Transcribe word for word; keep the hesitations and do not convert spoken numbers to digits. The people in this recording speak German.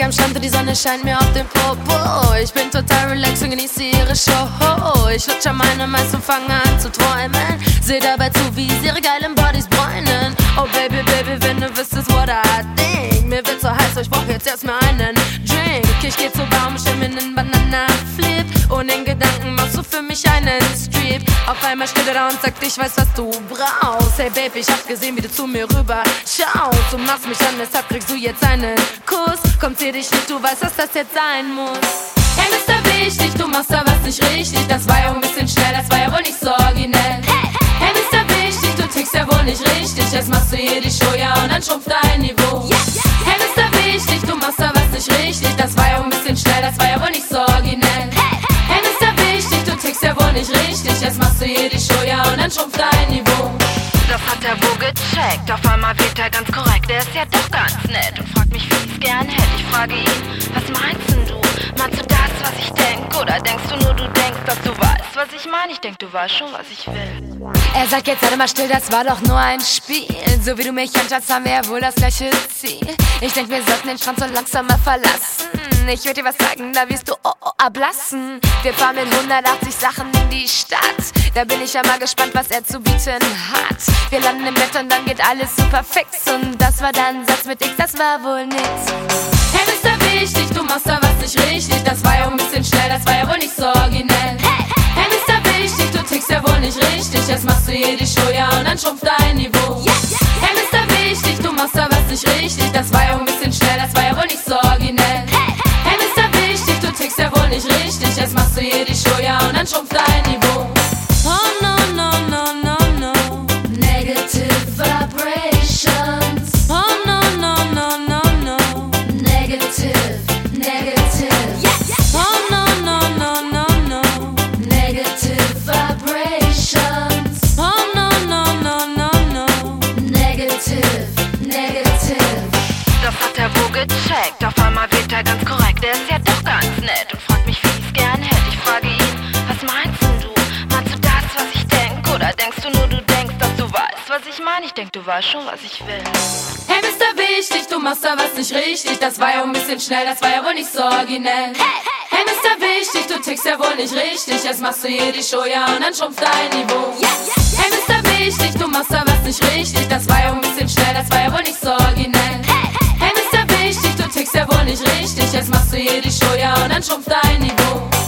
am Strand und die Sonne scheint mir auf den Popo. Ich bin total relaxed und genieße ihre Show. Ich lutsch an meinem Eis und fange an zu träumen. Seh dabei zu, wie sie ihre geilen Bodies bräunen. Oh Baby, Baby, wenn du wüsstest, what I think. Mir wird so heiß, ich brauch jetzt erstmal einen Drink. Ich geh zur Baum, stell mir nen Banana-Flip. Und in Gedanken machst du für mich einen Strip. Auf einmal steht er da und sagt, ich weiß, was du brauchst. Hey Baby, ich hab gesehen, wie du zu mir rüber schaust. Du machst mich an, deshalb kriegst du jetzt einen Kuss. Komm, zieh dich nicht, du weißt, dass das jetzt sein muss. Hey Mister Wichtig, du machst da was nicht richtig. Das war ja ein bisschen schnell, das war ja wohl nicht so originell. Hey Mister Wichtig, du tickst ja wohl nicht richtig. Jetzt machst du hier die Show, ja, und dann schrumpft dein Niveau. Hey Mister Wichtig, du machst da was nicht richtig. Das war ja ein bisschen schnell, das war ja wohl nicht so originell. Hey Mister Wichtig, du tickst ja wohl nicht richtig. Jetzt machst du hier die Show, ja, und dann schrumpft dein Niveau. Das hat er wohl gecheckt, auf einmal wird er ganz korrekt. Er ist ja doch ganz nett und fragt mich, wie ich's gern hätte. Ich frage ihn, was meinst denn du? Meinst du das, was ich denk? Oder denkst du nur, du denkst, dass du weißt, was ich meine? Ich denk, du weißt schon, was ich will. Er sagt jetzt, sei mal still, das war doch nur ein Spiel. So wie du mich anschaust, haben wir ja wohl das gleiche Ziel. Ich denk, wir sollten den Strand so langsam mal verlassen. Ich würd dir was sagen, da wirst du oh, oh, ablassen. Wir fahren mit hundertachtzig Sachen in die Stadt. Da bin ich ja mal gespannt, was er zu bieten hat. Wir landen im Bett und dann geht alles super fix. Und das war dann Satz mit X, das war wohl nix. Hey Mister Wichtig, du machst da was nicht richtig. Das war ja ein bisschen schnell, das war ja wohl nicht so originell. Hey Mister Wichtig, du tickst ja wohl nicht richtig. Jetzt machst du hier die Show, ja, und dann schrumpft dein Niveau. Hey Mister Wichtig, du machst da was nicht richtig. Das war ja ein bisschen schnell, das war ja wohl nicht so originell. Hey Mister Wichtig, du tickst ja wohl nicht richtig. Jetzt machst du hier die Show, ja, und dann schrumpft dein Niveau. Oh no, no, no, no, no. Negative vibrations. Oh no, no, no, no, no. Negative, negative. Oh no, no, no, no, no. Negative vibrations. Oh no, no, no, no, no. Negative, negative. Das hat er wohl gecheckt, auf einmal wird er ganz korrekt. Er ist ja doch ganz nett und fragt mich, wie ich's gern hätte. Ich frage ihn, was meinst denn du? Meinst du das, was ich denk? Oder denkst du nur, du denkst, dass du weißt, was ich meine? Ich denk, du weißt schon, was ich will. Hey Mister Wichtig, du machst da was nicht richtig. Das war ja ein bisschen schnell, das war ja wohl nicht so originell. Hey Mister Wichtig, du tickst ja wohl nicht richtig. Jetzt machst du hier die Show, ja, und dann schrumpft dein Niveau. Hey Mister Wichtig, du machst da was nicht richtig. Das war ja ein bisschen schnell, das war ja wohl nicht so originell. Hey Mister Wichtig, du tickst ja wohl nicht richtig. Jetzt machst du hier die Show, ja, und dann schrumpft dein Niveau.